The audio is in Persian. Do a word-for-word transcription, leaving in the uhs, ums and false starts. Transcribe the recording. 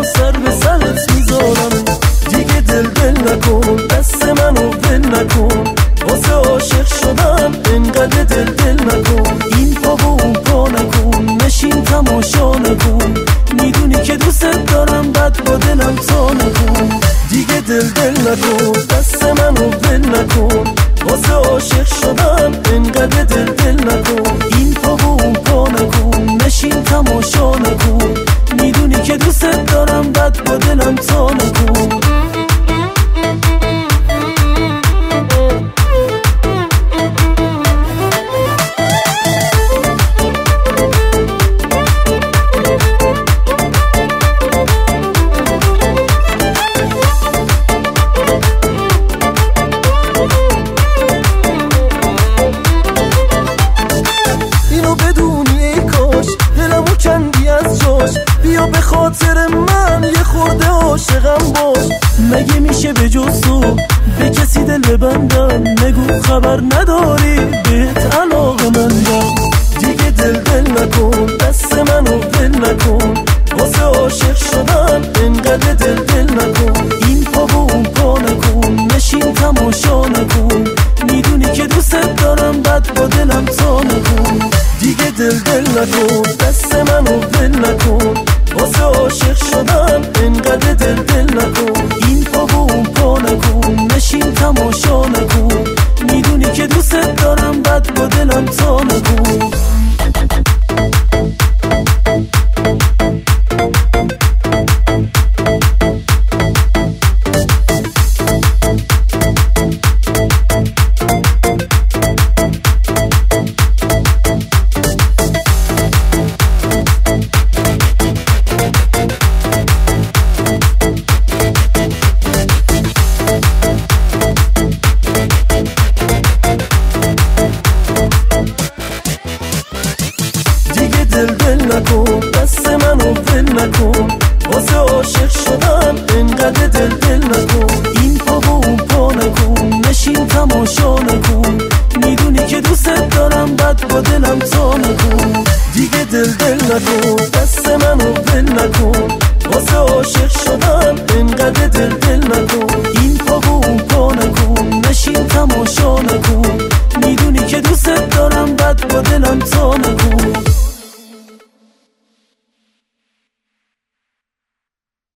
سر به سرت میذارم. دیگه دل دل نکن، دست منو ول نکن، واسه عاشق شدن انقدر دل دل نکن. این پا و اون پا نکن، نشین تماشا نکن، میدونی که دوست دارم بد با دلم تا نکن. دیگه دل دل نکن، دست منو ول نکن، واسه عاشق شدن انقدر دل دل نکن. این پا و اون پا نکن، نشین تماشا نکن، میدونی که دوست دارم بد با دلم تا نکن. بیا به خاطر من یه خورده عاشقم باش. مگه میشه به جز تو به کسی دل ببندم؟ نگو خبر نداری بهت علاقه مندم. دیگه دل دل نکن، دست منو ول نکن، واسه عاشق شدن انقدر دل دل نکن. این پا و اون پا نکن، نشین تماشا نکن، میدونی که دوست دارم بد با دلم تا نکن. دیگه دل دل نکن، دست منو ول نکن، واسه عاشق شدن انقدر دل دل نکن. این پا و اون پا نکن، نشین تماشا نکن، میدونی که دوست دارم بد با دلم تا نکن. دل دل نکن، دست منو ول نکن، واسه عاشق شدن انقدر دل دل نکن. این پا و اون پا نکن، نشین تماشا نکن، میدونی که دوست دارم بد با دلم تا نکن. دیگه دل دل نکن، دست منو ول نکن، واسه عاشق شدن انقدر دل دل نکن.